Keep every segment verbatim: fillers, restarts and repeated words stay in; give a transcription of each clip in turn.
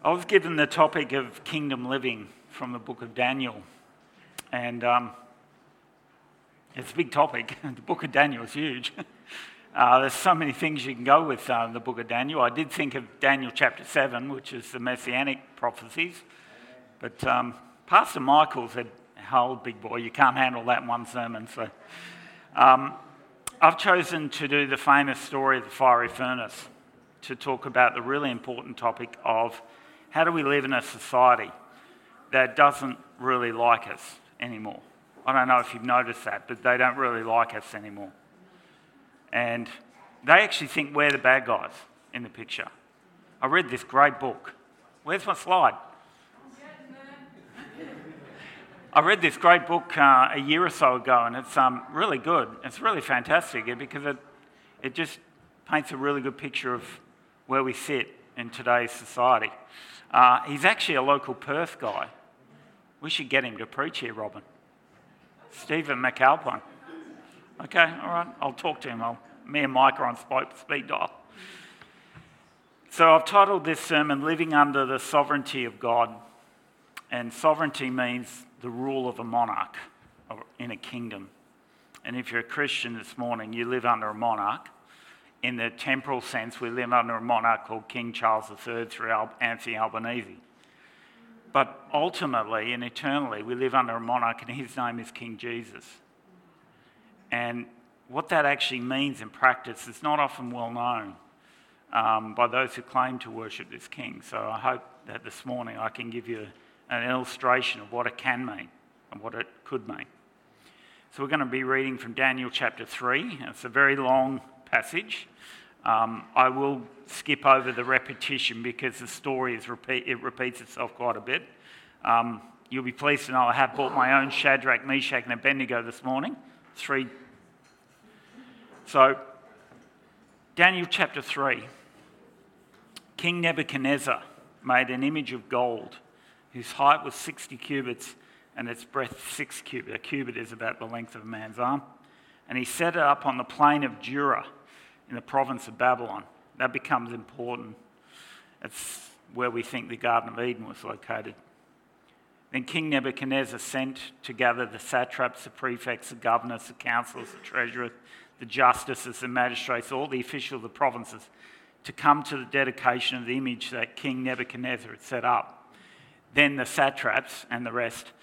I was given the topic of kingdom living from the book of Daniel, and um, it's a big topic. The book of Daniel is huge. Uh, there's so many things you can go with uh, the book of Daniel. I did think of Daniel chapter seven, which is the messianic prophecies, but um, Pastor Michael said, "Hold, big boy, you can't handle that in one sermon." So um, I've chosen to do the famous story of the fiery furnace, to talk about the really important topic of how do we live in a society that doesn't really like us anymore. I don't know if you've noticed that, but they don't really like us anymore. And they actually think we're the bad guys in the picture. I read this great book. Where's my slide? I read this great book uh, a year or so ago, and it's um, really good. It's really fantastic because it it just paints a really good picture of where we sit in today's society. Uh, he's actually a local Perth guy. We should get him to preach here, Robin. Stephen McAlpine. Okay, all right, I'll talk to him. I'll, me and Mike are on speed dial. So I've titled this sermon, Living Under the Sovereignty of God. And sovereignty means the rule of a monarch in a kingdom. And if you're a Christian this morning, you live under a monarch. In the temporal sense, we live under a monarch called King Charles the Third through Anthony Albanese. But ultimately and eternally, we live under a monarch, and his name is King Jesus. And what that actually means in practice is not often well known um, by those who claim to worship this king. So I hope that this morning I can give you an illustration of what it can mean and what it could mean. So we're going to be reading from Daniel chapter three. It's a very long passage. Um, I will skip over the repetition because the story is repeat, it repeats itself quite a bit. Um, you'll be pleased to know I have bought my own Shadrach, Meshach and Abednego this morning. Three. So, Daniel chapter three. King Nebuchadnezzar made an image of gold whose height was sixty cubits and its breadth six cubits. A cubit is about the length of a man's arm. And he set it up on the plain of Dura in the province of Babylon. That becomes important. It's where we think the Garden of Eden was located. Then King Nebuchadnezzar sent to gather the satraps, the prefects, the governors, the councillors, the treasurers, the justices, the magistrates, all the officials of the provinces, to come to the dedication of the image that King Nebuchadnezzar had set up. Then the satraps and the rest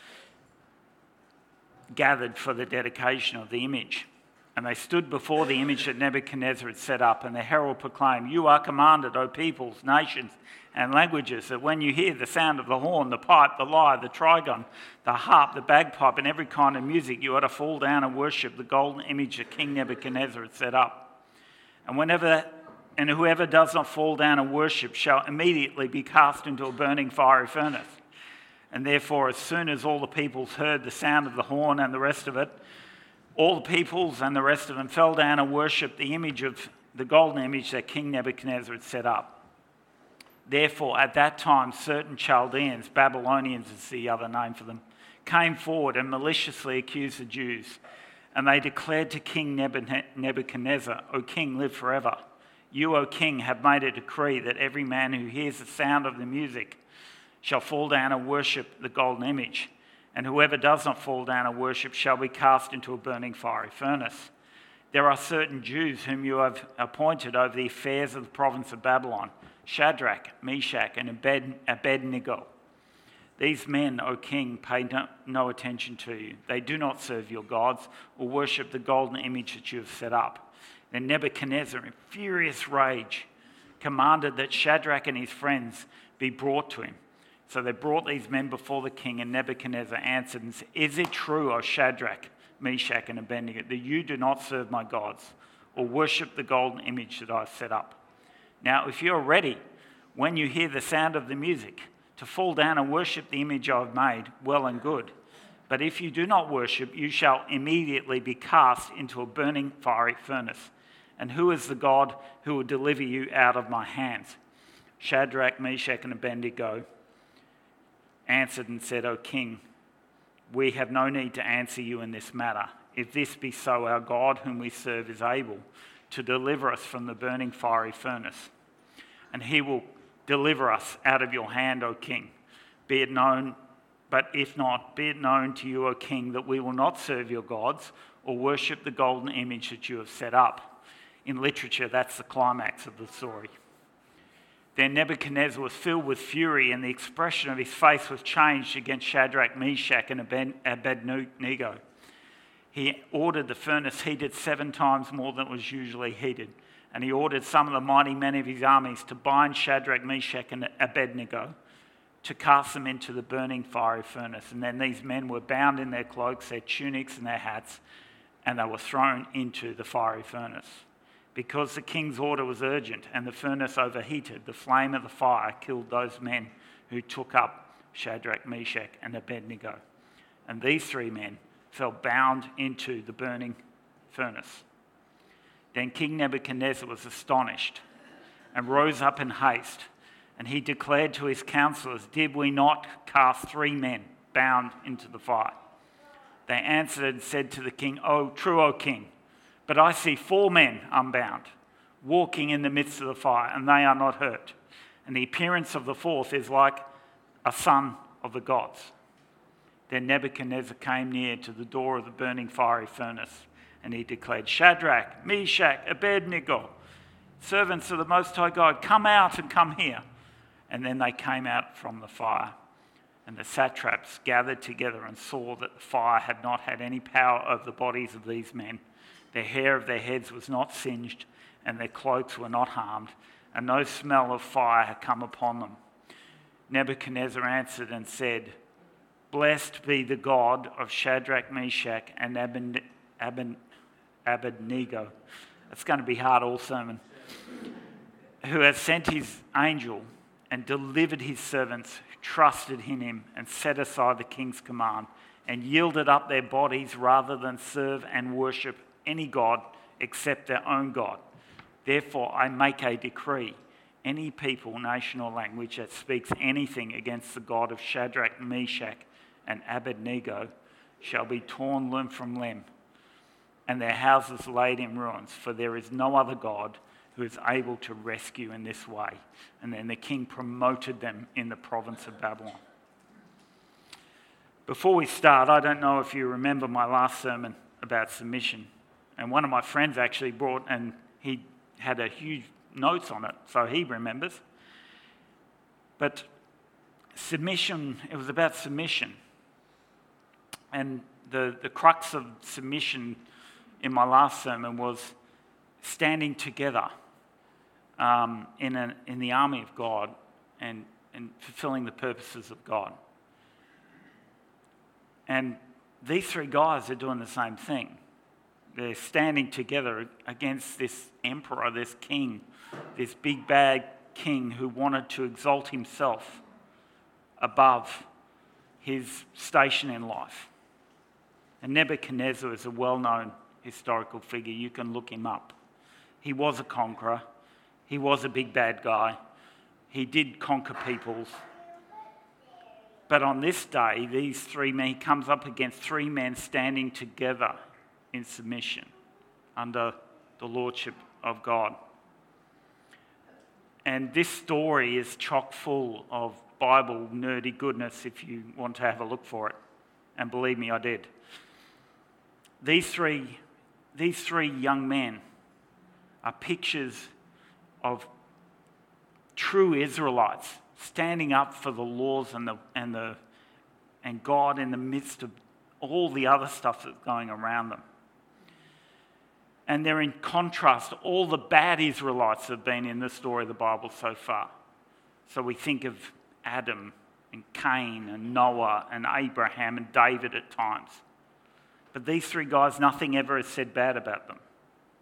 gathered for the dedication of the image. And they stood before the image that Nebuchadnezzar had set up, and the herald proclaimed, "You are commanded, O peoples, nations, and languages, that when you hear the sound of the horn, the pipe, the lyre, the trigon, the harp, the bagpipe, and every kind of music, you are to fall down and worship the golden image that King Nebuchadnezzar had set up. And whenever and whoever does not fall down and worship shall immediately be cast into a burning fiery furnace." And therefore, as soon as all the peoples heard the sound of the horn and the rest of it, all the peoples and the rest of them fell down and worshipped the image of the golden image that King Nebuchadnezzar had set up. Therefore, at that time, certain Chaldeans, Babylonians is the other name for them, came forward and maliciously accused the Jews. And they declared to King Nebuchadnezzar, "O king, live forever. You, O king, have made a decree that every man who hears the sound of the music shall fall down and worship the golden image. And whoever does not fall down and worship shall be cast into a burning fiery furnace. There are certain Jews whom you have appointed over the affairs of the province of Babylon, Shadrach, Meshach, and Abednego. These men, O king, pay no, no attention to you. They do not serve your gods or worship the golden image that you have set up." Then Nebuchadnezzar, in furious rage, commanded that Shadrach and his friends be brought to him. So they brought these men before the king, and Nebuchadnezzar answered and said, "Is it true, O Shadrach, Meshach, and Abednego, that you do not serve my gods or worship the golden image that I have set up? Now, if you are ready, when you hear the sound of the music, to fall down and worship the image I have made, well and good. But if you do not worship, you shall immediately be cast into a burning fiery furnace. And who is the God who will deliver you out of my hands?" Shadrach, Meshach, and Abednego answered and said, "O king, we have no need to answer you in this matter. If this be so, our God whom we serve is able to deliver us from the burning fiery furnace, and he will Deliver us out of your hand, O king. Be it known, but if not, be it known to you, O king, that we will not serve your gods or worship the golden image that you have set up. In literature, that's the climax of the story. Then Nebuchadnezzar was filled with fury, and the expression of his face was changed against Shadrach, Meshach, and Abednego. He ordered the furnace heated seven times more than it was usually heated. And he ordered some of the mighty men of his armies to bind Shadrach, Meshach, and Abednego, to cast them into the burning fiery furnace. And then these men were bound in their cloaks, their tunics, and their hats, and they were thrown into the fiery furnace. Because the king's order was urgent and the furnace overheated, the flame of the fire killed those men who took up Shadrach, Meshach, and Abednego. And these three men fell bound into the burning furnace. Then King Nebuchadnezzar was astonished and rose up in haste, and he declared to his counselors, "Did we not cast three men bound into the fire?" They answered and said to the king, "Oh, true, O king, but I see four men unbound, walking in the midst of the fire, and they are not hurt. And the appearance of the fourth is like a son of the gods." Then Nebuchadnezzar came near to the door of the burning fiery furnace, and he declared, "Shadrach, Meshach, Abednego, servants of the Most High God, come out and come here." And then they came out from the fire. And the satraps gathered together and saw that the fire had not had any power over the bodies of these men. The hair of their heads was not singed, and their cloaks were not harmed, and no smell of fire had come upon them. Nebuchadnezzar answered and said, "Blessed be the God of Shadrach, Meshach, and Abed- Abed- Abednego." It's going to be hard all sermon. "Who has sent his angel and delivered his servants who trusted in him and set aside the king's command and yielded up their bodies rather than serve and worship any god except their own God. Therefore I make a decree. Any people, nation or language that speaks anything against the God of Shadrach, Meshach, and Abednego shall be torn limb from limb, and their houses laid in ruins, for there is no other God who is able to rescue in this way." And then the king promoted them in the province of Babylon. Before we start, I don't know if you remember my last sermon about submission. And one of my friends actually brought, and he had a huge notes on it, so he remembers. But submission, it was about submission. And the, the crux of submission in my last sermon was standing together um, in, a, in the army of God and, and fulfilling the purposes of God. And these three guys are doing the same thing. They're standing together against this emperor, this king, this big bad king who wanted to exalt himself above his station in life. And Nebuchadnezzar is a well-known historical figure. You can look him up. He was a conqueror. He was a big bad guy. He did conquer peoples. But on this day, these three men, he comes up against three men standing together in submission under the lordship of God. And this story is chock full of Bible nerdy goodness if you want to have a look for it. And believe me, I did. These three, these three young men are pictures of true Israelites standing up for the laws and the and the and God in the midst of all the other stuff that's going around them. And they're in contrast to all the bad Israelites that have been in the story of the Bible so far. So we think of Adam and Cain and Noah and Abraham and David at times. But these three guys, nothing ever is said bad about them.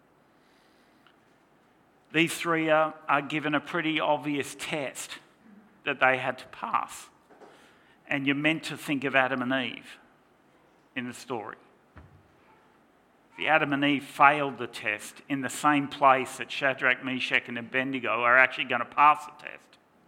These three are, are given a pretty obvious test that they had to pass. And you're meant to think of Adam and Eve in the story. The Adam and Eve failed the test in the same place that Shadrach, Meshach, and Abednego are actually going to pass the test.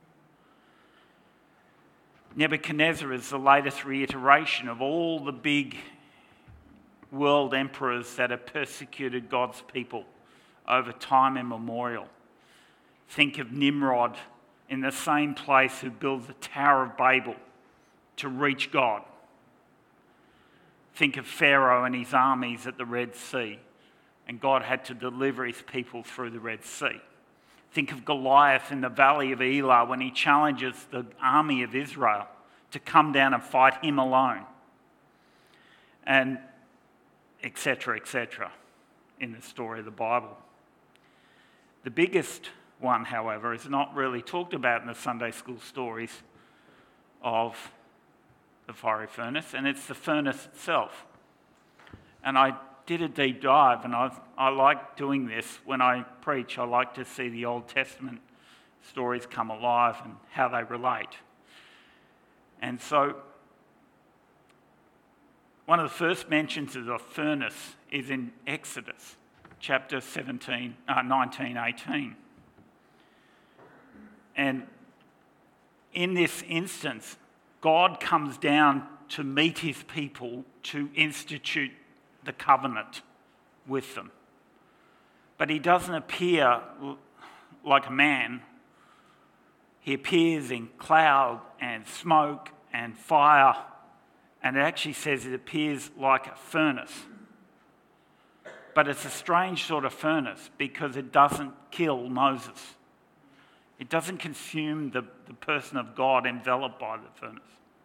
Nebuchadnezzar is the latest reiteration of all the big world emperors that have persecuted God's people over time immemorial. Think of Nimrod in the same place who builds the Tower of Babel to reach God. Think of Pharaoh and his armies at the Red Sea, and God had to deliver his people through the Red Sea. Think of Goliath in the valley of Elah when he challenges the army of Israel to come down and fight him alone, and et cetera, et cetera, in the story of the Bible. The biggest one, however, is not really talked about in the Sunday school stories of the fiery furnace, and it's the furnace itself. And I did a deep dive, and I, I like doing this when I preach. I like to see the Old Testament stories come alive and how they relate. And so one of the first mentions of the furnace is in Exodus chapter seventeen, uh, nineteen, eighteen. And in this instance, God comes down to meet his people to institute the covenant with them. But he doesn't appear like a man. He appears in cloud and smoke and fire, and it actually says it appears like a furnace. But it's a strange sort of furnace because it doesn't kill Moses. It doesn't consume the, the person of God enveloped by the furnace.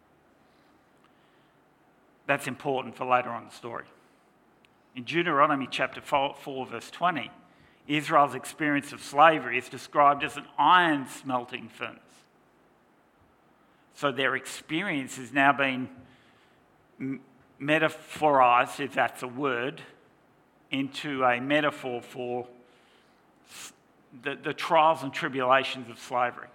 That's important for later on in the story. In Deuteronomy chapter four, four, verse twenty, Israel's experience of slavery is described as an iron smelting furnace. So their experience is now being metaphorized, if that's a word, into a metaphor for the, the trials and tribulations of slavery.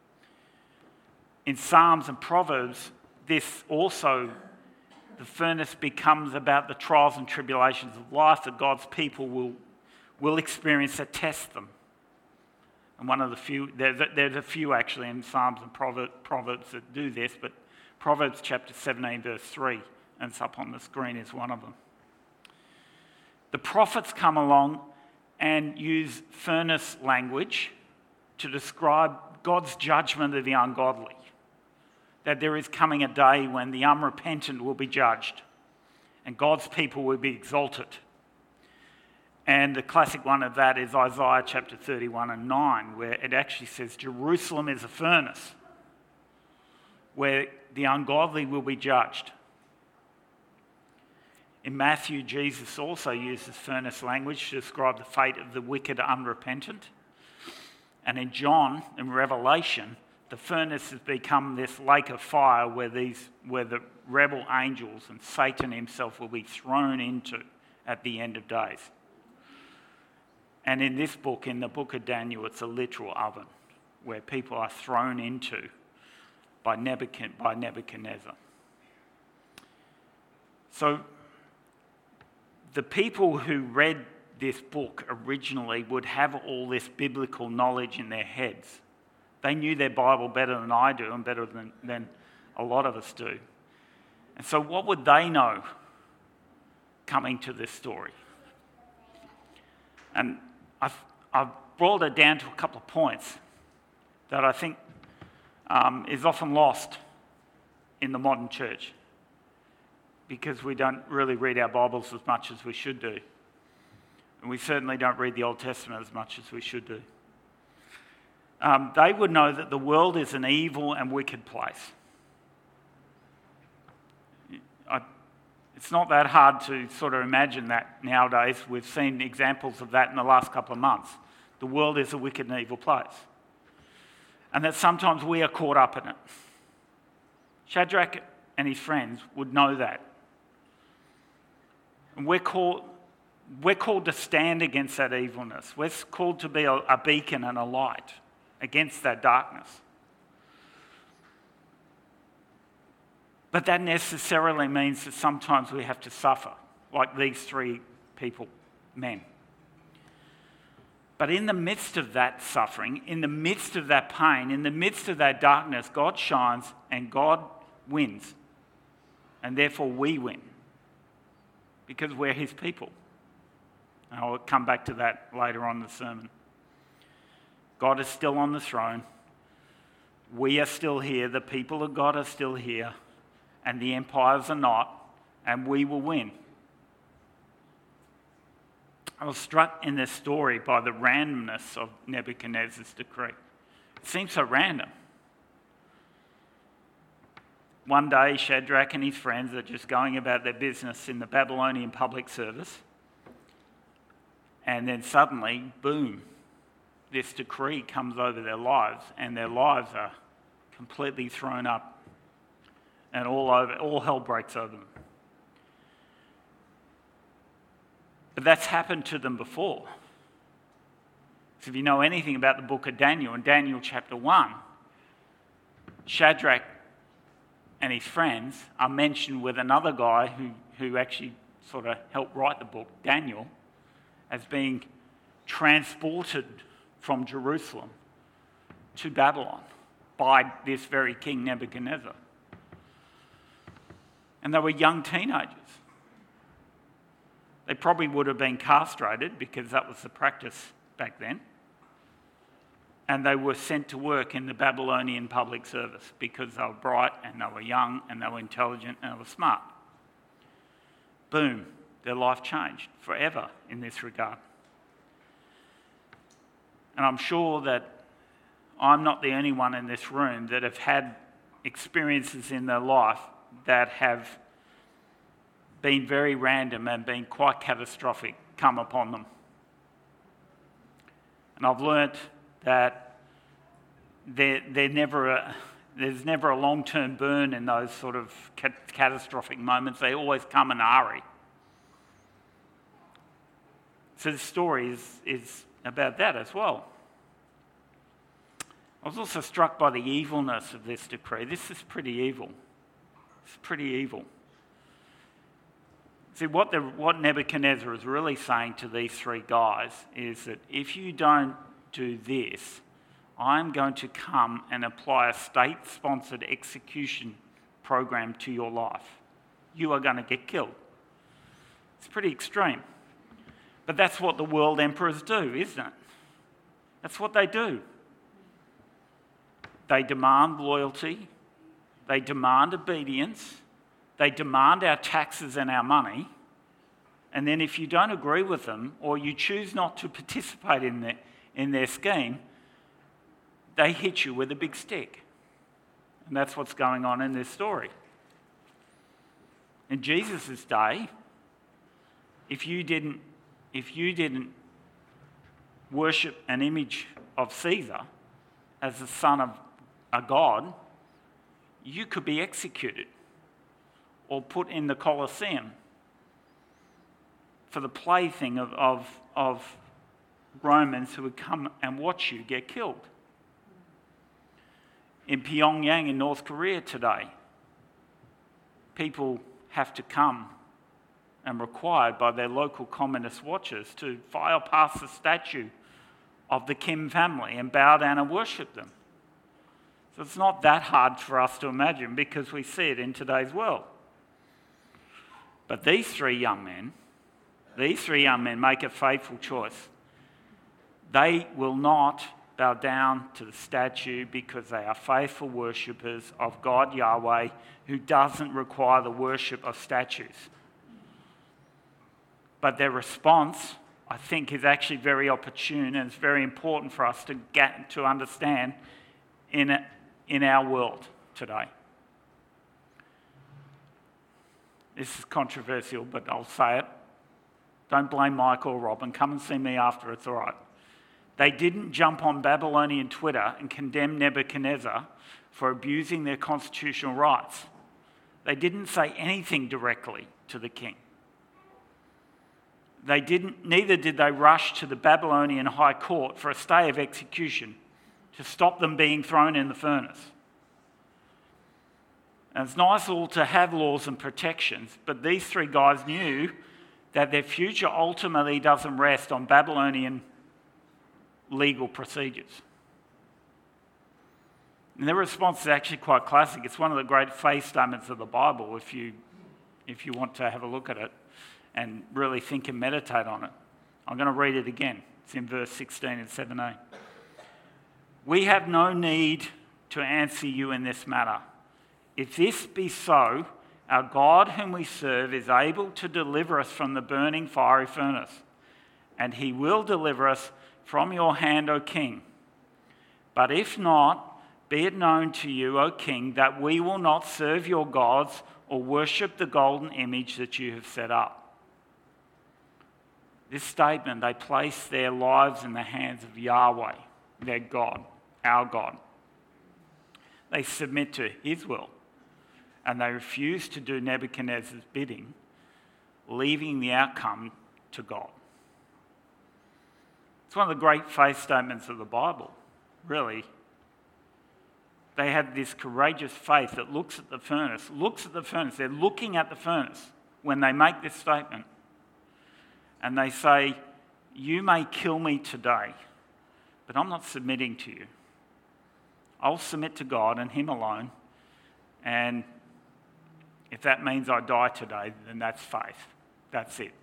In Psalms and Proverbs, this also, the furnace becomes about the trials and tribulations of life that God's people will, will experience that test them. And one of the few, there's a, there's a few actually in Psalms and Proverbs that do this, but Proverbs chapter seventeen, verse three, and it's up on the screen, is one of them. The prophets come along and use furnace language to describe God's judgment of the ungodly. That there is coming a day when the unrepentant will be judged and God's people will be exalted. And the classic one of that is Isaiah chapter thirty-one and nine, where it actually says Jerusalem is a furnace where the ungodly will be judged. In Matthew, Jesus also uses furnace language to describe the fate of the wicked unrepentant. And in John, in Revelation, the furnace has become this lake of fire where these, where the rebel angels and Satan himself will be thrown into at the end of days. And in this book, in the book of Daniel, it's a literal oven where people are thrown into by Nebuchadnezzar. So the people who read this book originally would have all this biblical knowledge in their heads. They knew their Bible better than I do and better than, than a lot of us do. And so what would they know coming to this story? And I've, I've boiled it down to a couple of points that I think um, is often lost in the modern church because we don't really read our Bibles as much as we should do. And we certainly don't read the Old Testament as much as we should do. Um, they would know that the world is an evil and wicked place. I, it's not that hard to sort of imagine that nowadays. We've seen examples of that in the last couple of months. The world is a wicked and evil place. And that sometimes we are caught up in it. Shadrach and his friends would know that. And we're called, we're called to stand against that evilness. We're called to be a, a beacon and a light against that darkness. But that necessarily means that sometimes we have to suffer, like these three people, men. But in the midst of that suffering, in the midst of that pain, in the midst of that darkness, God shines and God wins. And therefore we win. Because we're his people. And I'll come back to that later on in the sermon. God is still on the throne. we are still here, the people of God are still here, and the empires are not, and we will win. I was struck in this story by the randomness of Nebuchadnezzar's decree. It seems so random. One day, Shadrach and his friends are just going about their business in the Babylonian public service, and then suddenly, boom, this decree comes over their lives, and their lives are completely thrown up, and all over, all hell breaks over them. But that's happened to them before. So if you know anything about the book of Daniel, in Daniel chapter one, Shadrach and his friends are mentioned with another guy who, who actually sort of helped write the book, Daniel, as being transported from Jerusalem to Babylon by this very king Nebuchadnezzar. And they were young teenagers. They probably would have been castrated because that was the practice back then. And they were sent to work in the Babylonian public service because they were bright and they were young and they were intelligent and they were smart. Boom, their life changed forever in this regard. And I'm sure that I'm not the only one in this room that have had experiences in their life that have been very random and been quite catastrophic come upon them. And I've learnt that they're, they're never a, there's never a long-term burn in those sort of cat- catastrophic moments. They always come in a hurry. So the story is, is about that as well. I was also struck by the evilness of this decree. This is pretty evil. It's pretty evil. See, what, the, what Nebuchadnezzar is really saying to these three guys is that if you don't do this, I'm going to come and apply a state-sponsored execution program to your life. You are going to get killed. It's pretty extreme. But that's what the world emperors do, isn't it? That's what they do. They demand loyalty. They demand obedience. They demand our taxes and our money. And then if you don't agree with them or you choose not to participate in their, in their scheme, they hit you with a big stick. And that's what's going on in this story. In Jesus' day, if you didn't, if you didn't worship an image of Caesar as the son of a god, you could be executed or put in the Colosseum for the plaything of, of, of Romans who would come and watch you get killed. In Pyongyang in North Korea today, people have to come and required by their local communist watchers to file past the statue of the Kim family and bow down and worship them. So it's not that hard for us to imagine because we see it in today's world. But these three young men, these three young men make a faithful choice. They will not bow down to the statue because they are faithful worshippers of God Yahweh, who doesn't require the worship of statues. But their response, I think, is actually very opportune, and it's very important for us to get to understand in a, in our world today. This is controversial, but I'll say it. Don't blame Mike or Robin. Come and see me after, it's all right. They didn't jump on Babylonian Twitter and condemn Nebuchadnezzar for abusing their constitutional rights. They didn't say anything directly to the king. They didn't, neither did they rush to the Babylonian High Court for a stay of execution to stop them being thrown in the furnace. And it's nice all to have laws and protections, but these three guys knew that their future ultimately doesn't rest on Babylonian legal procedures. And their response is actually quite classic. It's one of the great faith statements of the Bible if you, if you want to have a look at it and really think and meditate on it. I'm going to read it again. It's in verse sixteen and seventeen. We have no need to answer you in this matter. If this be so, our God whom we serve is able to deliver us from the burning fiery furnace, and he will deliver us from your hand, O king. But if not, be it known to you, O king, that we will not serve your gods or worship the golden image that you have set up. This statement, they place their lives in the hands of Yahweh, their God, our God. They submit to his will, and they refuse to do Nebuchadnezzar's bidding, leaving the outcome to God. It's one of the great faith statements of the Bible, really. They have this courageous faith that looks at the furnace, looks at the furnace. They're looking at the furnace when they make this statement. And they say, you may kill me today, but I'm not submitting to you. I'll submit to God and him alone. And if that means I die today, then that's faith. That's it.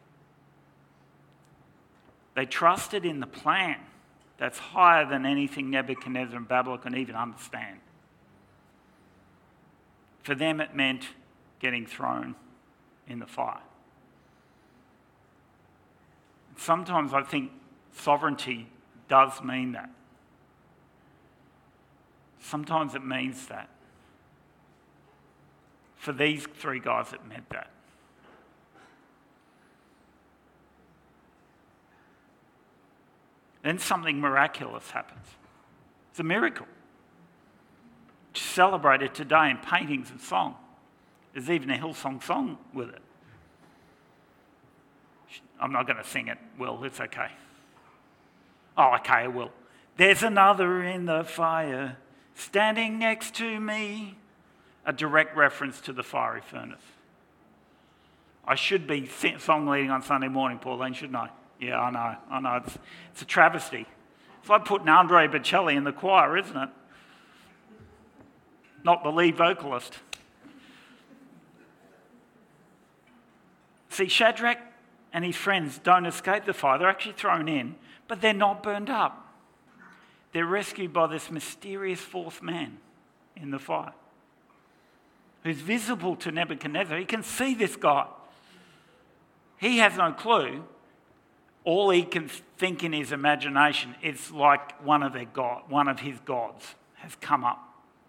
They trusted in the plan that's higher than anything Nebuchadnezzar and Babylon can even understand. For them, it meant getting thrown in the fire. Sometimes I think sovereignty does mean that. Sometimes it means that. For these three guys, it meant that. Then something miraculous happens. It's a miracle. It's celebrated today in paintings and song. There's even a Hillsong song with it. I'm not going to sing it. Well, it's okay. Oh, okay, I will. There's another in the fire standing next to me. A direct reference to the fiery furnace. I should be song leading on Sunday morning, Pauline, shouldn't I? Yeah, I know, I know. It's, it's a travesty. It's like putting Andre Bocelli in the choir, isn't it? Not the lead vocalist. See, Shadrach and his friends don't escape the fire. They're actually thrown in, but they're not burned up. They're rescued by this mysterious fourth man in the fire, who's visible to Nebuchadnezzar. He can see this guy. He has no clue. All he can think in his imagination, it's like one of their god, one of his gods has come up.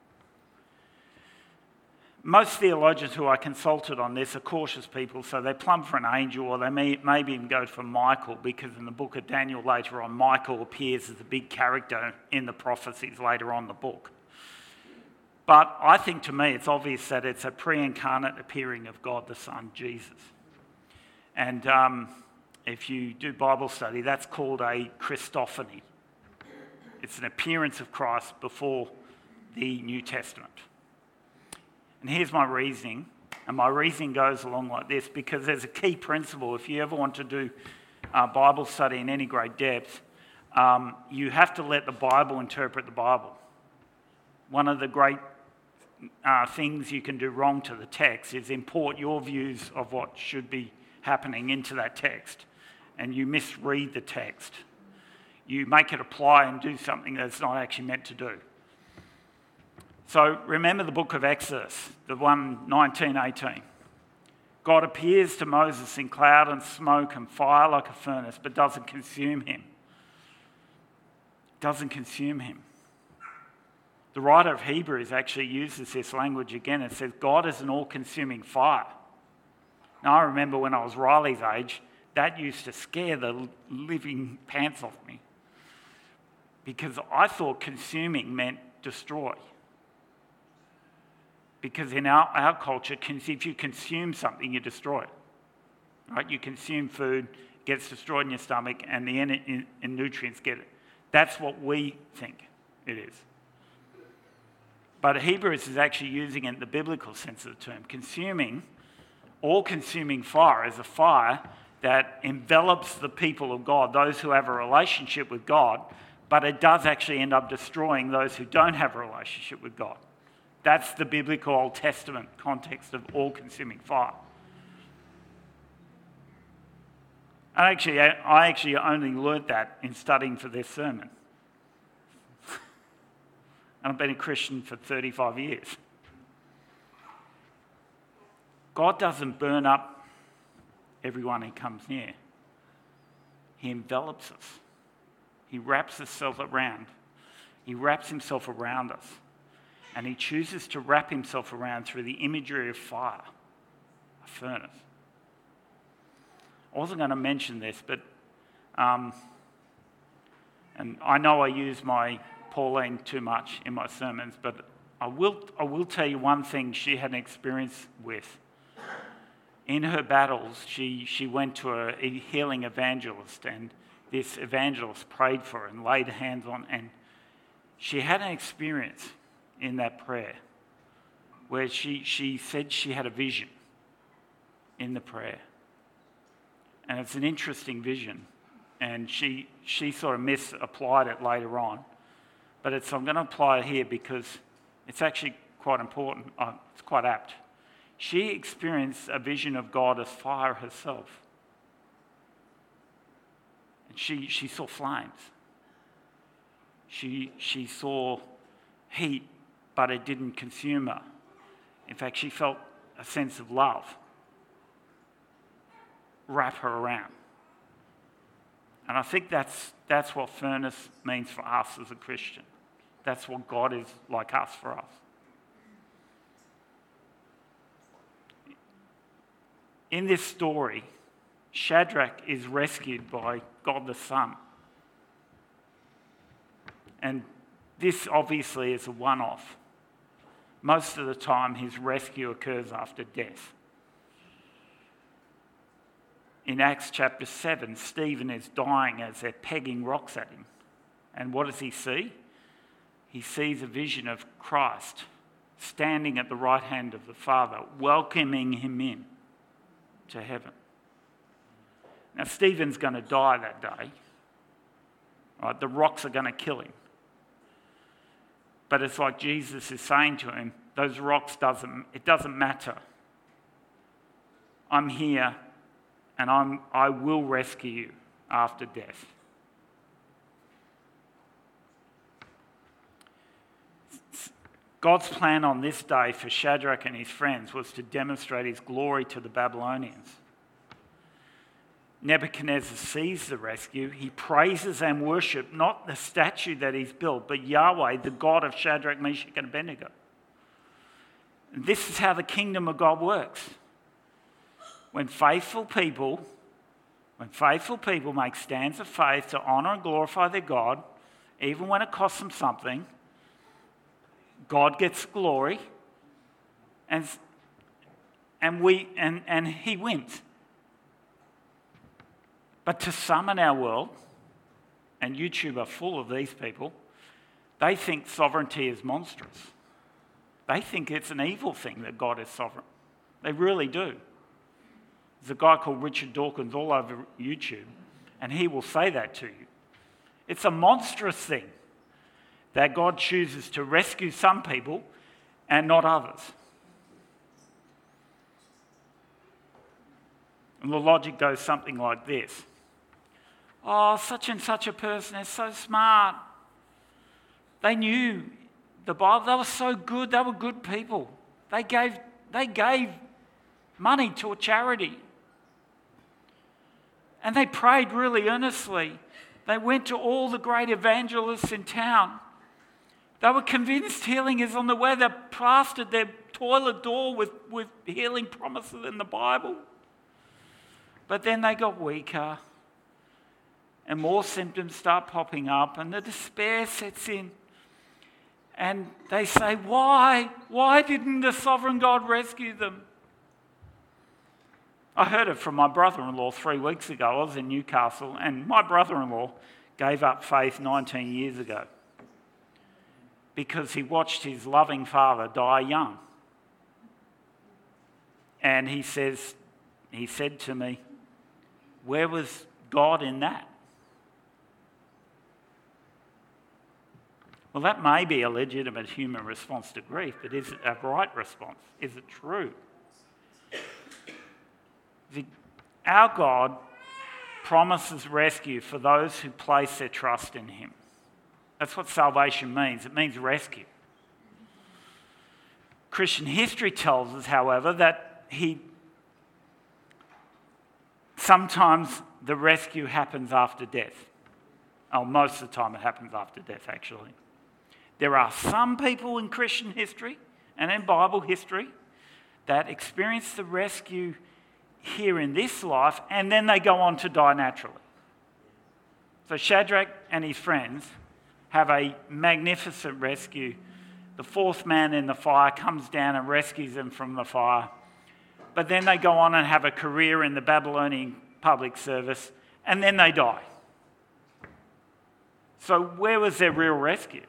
Most theologians who I consulted on this are cautious people, so they plumb for an angel, or they may maybe even go for Michael, because in the book of Daniel later on, Michael appears as a big character in the prophecies later on in the book. But I think, to me, it's obvious that it's a pre-incarnate appearing of God the Son, Jesus. And um, if you do Bible study, that's called a Christophany. It's an appearance of Christ before the New Testament. And here's my reasoning, and my reasoning goes along like this, because there's a key principle. If you ever want to do uh, Bible study in any great depth, um, you have to let the Bible interpret the Bible. One of the great uh, things you can do wrong to the text is import your views of what should be happening into that text, and you misread the text. You make it apply and do something that it's not actually meant to do. So remember the book of Exodus, the one nineteen eighteen. God appears to Moses in cloud and smoke and fire like a furnace, but doesn't consume him. Doesn't consume him. The writer of Hebrews actually uses this language again. It says, God is an all-consuming fire. Now, I remember when I was Riley's age, that used to scare the living pants off me, because I thought consuming meant destroy. Because in our, our culture, if you consume something, you destroy it. Right? You consume food, it gets destroyed in your stomach, and the in, in nutrients get it. That's what we think it is. But Hebrews is actually using it in the biblical sense of the term. Consuming, all-consuming fire is a fire that envelops the people of God, those who have a relationship with God, but it does actually end up destroying those who don't have a relationship with God. That's the biblical Old Testament context of all-consuming fire. And actually, I actually only learnt that in studying for this sermon. And I've been a Christian for thirty-five years. God doesn't burn up everyone he comes near. He envelops us. He wraps himself around. He wraps himself around us. And he chooses to wrap himself around through the imagery of fire, a furnace. I wasn't going to mention this, but, um, and I know I use my Pauline too much in my sermons, but I will, I will tell you one thing she had an experience with. In her battles, she, she went to a, a healing evangelist, and this evangelist prayed for her and laid hands on, and she had an experience in that prayer where she, she said she had a vision in the prayer. And it's an interesting vision, and she, she sort of misapplied it later on. But it's, I'm going to apply it here because it's actually quite important. Uh, it's quite apt. She experienced a vision of God as fire herself. And she, she saw flames. She, she saw heat, but it didn't consume her. In fact, she felt a sense of love wrap her around. And I think that's, that's what furnace means for us as a Christian. That's what God is like us for us. In this story, Shadrach is rescued by God the Son. And this obviously is a one-off. Most of the time, his rescue occurs after death. In Acts chapter seven, Stephen is dying as they're pegging rocks at him. And what does he see? He sees a vision of Christ standing at the right hand of the Father, welcoming him in to heaven. Now, Stephen's going to die that day. Right? The rocks are going to kill him. But it's like Jesus is saying to him, those rocks, doesn't, it doesn't matter. I'm here, and I'm, I will rescue you after death. God's plan on this day for Shadrach and his friends was to demonstrate his glory to the Babylonians. Nebuchadnezzar sees the rescue. He praises and worships not the statue that he's built, but Yahweh, the God of Shadrach, Meshach, and Abednego. And this is how the kingdom of God works. When faithful people, when faithful people make stands of faith to honour and glorify their God, even when it costs them something, God gets glory, and and we and, and he wins. But to some in our world, and YouTube are full of these people, they think sovereignty is monstrous. They think it's an evil thing that God is sovereign. They really do. There's a guy called Richard Dawkins all over YouTube, and he will say that to you. It's a monstrous thing that God chooses to rescue some people and not others. And the logic goes something like this. Oh, such and such a person is so smart. They knew the Bible. They were so good. They were good people. They gave, they gave money to a charity. And they prayed really earnestly. They went to all the great evangelists in town. They were convinced healing is on the way. They plastered their toilet door with, with healing promises in the Bible. But then they got weaker, and more symptoms start popping up, and the despair sets in. And they say, why? Why didn't the sovereign God rescue them? I heard it from my brother-in-law three weeks ago. I was in Newcastle, and my brother-in-law gave up faith nineteen years ago because he watched his loving father die young. And he says, he said to me, where was God in that? Well, that may be a legitimate human response to grief, but is it a right response? Is it true? The, our God promises rescue for those who place their trust in him. That's what salvation means. It means rescue. Christian history tells us, however, that he sometimes the rescue happens after death. Oh, most of the time it happens after death, actually. There are some people in Christian history and in Bible history that experience the rescue here in this life, and then they go on to die naturally. So Shadrach and his friends have a magnificent rescue. The fourth man in the fire comes down and rescues them from the fire. But then they go on and have a career in the Babylonian public service, and then they die. So where was their real rescue?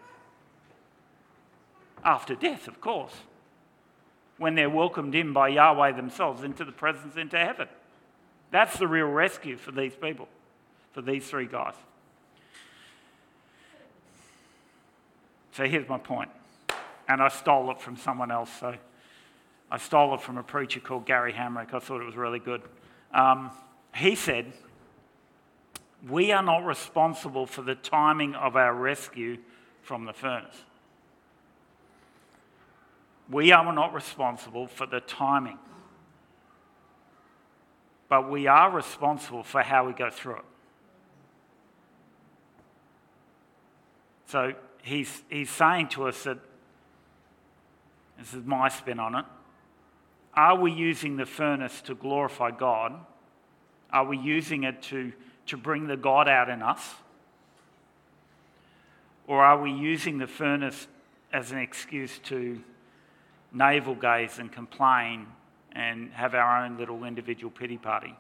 After death, of course, when they're welcomed in by Yahweh themselves into the presence, into heaven. That's the real rescue for these people, for these three guys. So here's my point. And I stole it from someone else. So I stole it from a preacher called Gary Hamrick. I thought it was really good. Um, he said, we are not responsible for the timing of our rescue from the furnace. We are not responsible for the timing, but we are responsible for how we go through it. So he's, he's saying to us that, this is my spin on it, are we using the furnace to glorify God? Are we using it to, to bring the God out in us? Or are we using the furnace as an excuse to navel gaze and complain and have our own little individual pity party?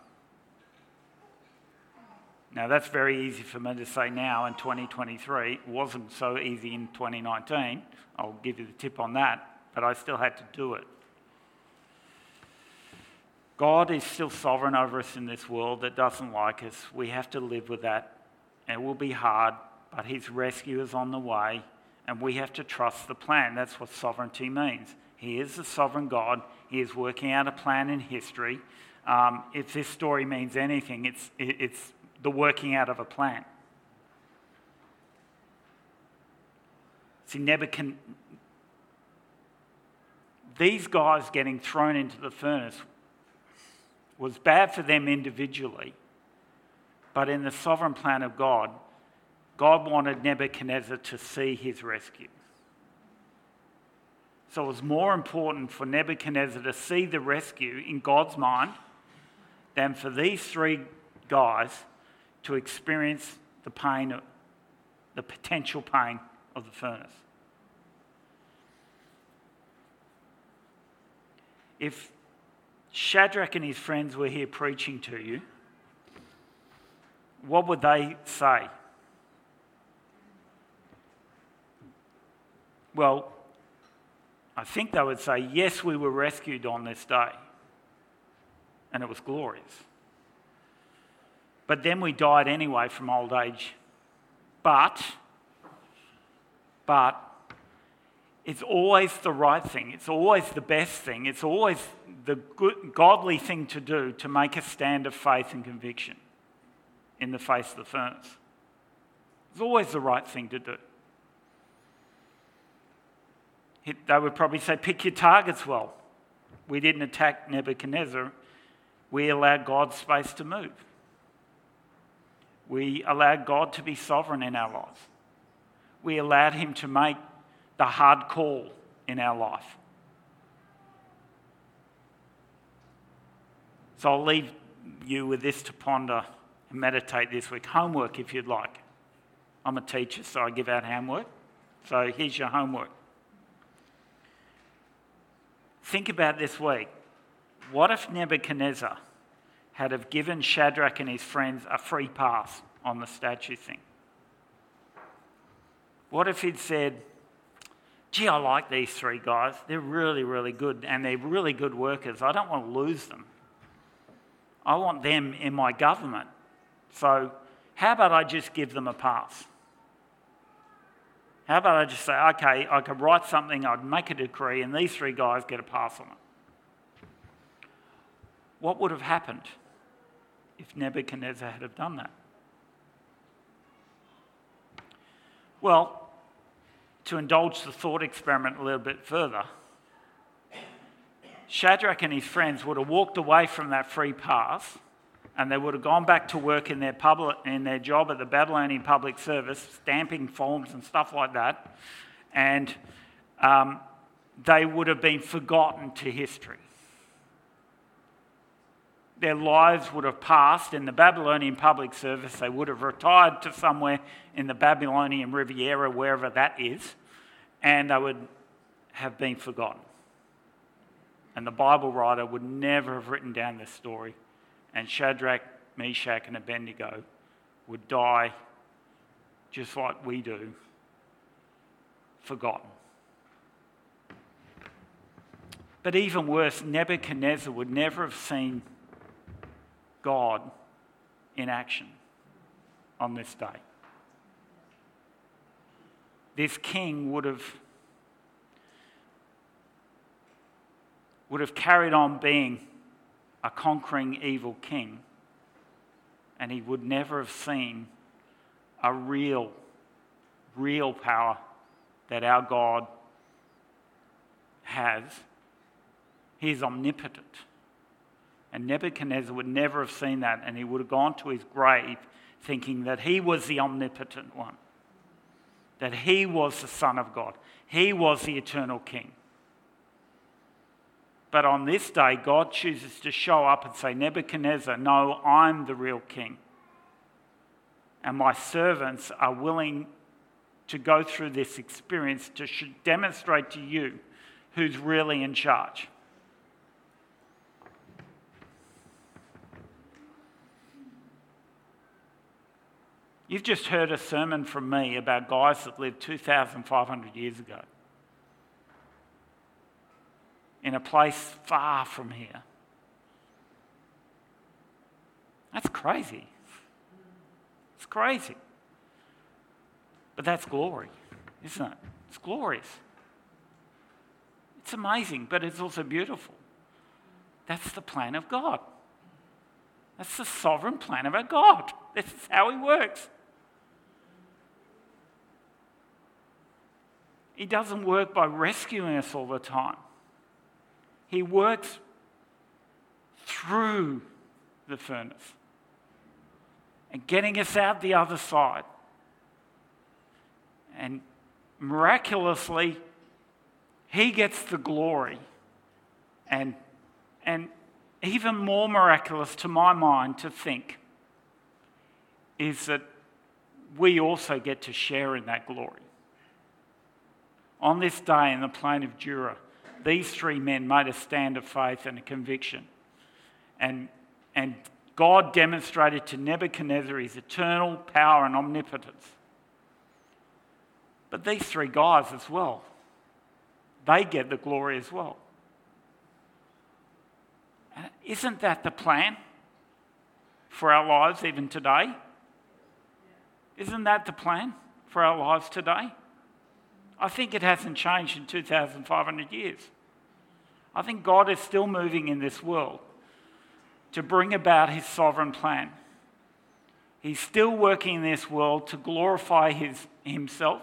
Now that's very easy for me to say now in twenty twenty-three. It wasn't so easy in twenty nineteen. I'll give you the tip on that, but I still had to do it. God is still sovereign over us in this world that doesn't like us. We have to live with that. It will be hard, but his rescue is on the way, and we have to trust the plan. That's what sovereignty means. He is the sovereign God. He is working out a plan in history. Um, if this story means anything, it's, it's the working out of a plan. See, Nebuchadnezzar, these guys getting thrown into the furnace was bad for them individually, but in the sovereign plan of God, God wanted Nebuchadnezzar to see his rescue. So it was more important for Nebuchadnezzar to see the rescue in God's mind than for these three guys to experience the pain, the potential pain of the furnace. If Shadrach and his friends were here preaching to you, what would they say? Well, I think they would say, yes, we were rescued on this day, and it was glorious. But then we died anyway from old age. But, but, it's always the right thing. It's always the best thing. It's always the good, godly thing to do to make a stand of faith and conviction in the face of the furnace. It's always the right thing to do. They would probably say, pick your targets well. We didn't attack Nebuchadnezzar. We allowed God's space to move. We allowed God to be sovereign in our lives. We allowed him to make the hard call in our life. So I'll leave you with this to ponder and meditate this week. Homework, if you'd like. I'm a teacher, so I give out homework. So here's your homework. Think about this week. What if Nebuchadnezzar had have given Shadrach and his friends a free pass on the statue thing? What if he'd said, gee, I like these three guys. They're really, really good, and they're really good workers. I don't want to lose them. I want them in my government. So how about I just give them a pass? How about I just say, okay, I could write something, I'd make a decree, and these three guys get a pass on it. What would have happened if Nebuchadnezzar had have done that? Well, to indulge the thought experiment a little bit further, Shadrach and his friends would have walked away from that free pass, and they would have gone back to work in their public, in their job at the Babylonian Public Service, stamping forms and stuff like that, and um, they would have been forgotten to history. Their lives would have passed in the Babylonian Public Service. They would have retired to somewhere in the Babylonian Riviera, wherever that is, and they would have been forgotten. And the Bible writer would never have written down this story, and Shadrach, Meshach, and Abednego would die just like we do, forgotten. But even worse, Nebuchadnezzar would never have seen God in action on this day. This king would have would have carried on being a conquering evil king, and he would never have seen a real, real power that our God has. He is omnipotent. And Nebuchadnezzar would never have seen that, and he would have gone to his grave thinking that he was the omnipotent one, that he was the Son of God, he was the eternal king. But on this day, God chooses to show up and say, Nebuchadnezzar, no, I'm the real king. And my servants are willing to go through this experience to demonstrate to you who's really in charge. You've just heard a sermon from me about guys that lived two thousand five hundred years ago in a place far from here. That's crazy. It's crazy. But that's glory, isn't it? It's glorious. It's amazing, but it's also beautiful. That's the plan of God. That's the sovereign plan of our God. This is how he works. He doesn't work by rescuing us all the time. He works through the furnace and getting us out the other side. And miraculously, he gets the glory. And, and even more miraculous to my mind to think is that we also get to share in that glory. On this day in the plain of Dura, these three men made a stand of faith and a conviction. And, and God demonstrated to Nebuchadnezzar his eternal power and omnipotence. But these three guys as well, they get the glory as well. And isn't that the plan for our lives even today? Isn't that the plan for our lives today? I think it hasn't changed in two thousand five hundred years. I think God is still moving in this world to bring about his sovereign plan. He's still working in this world to glorify his, himself.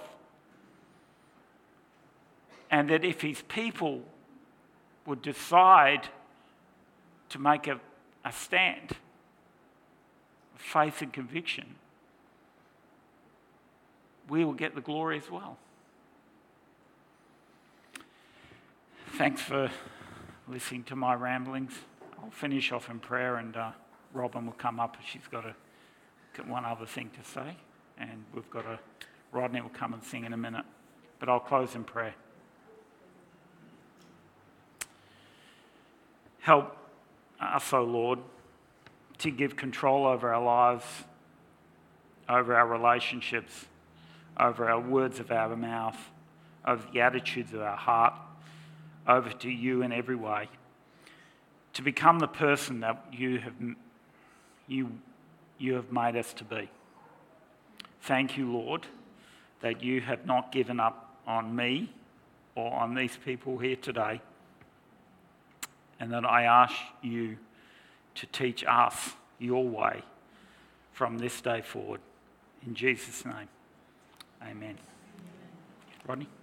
And that if his people would decide to make a, a stand of faith and conviction, we will get the glory as well. Thanks for listening to my ramblings. I'll finish off in prayer, and uh, Robin will come up. She's got a, one other thing to say, and we've got a Rodney will come and sing in a minute. But I'll close in prayer. Help us, O Lord, to give control over our lives, over our relationships, over our words of our mouth, over the attitudes of our heart, over to you in every way, to become the person that you have you you have made us to be. Thank you, Lord, that you have not given up on me or on these people here today, and that I ask you to teach us your way from this day forward. In Jesus' name, amen. Rodney?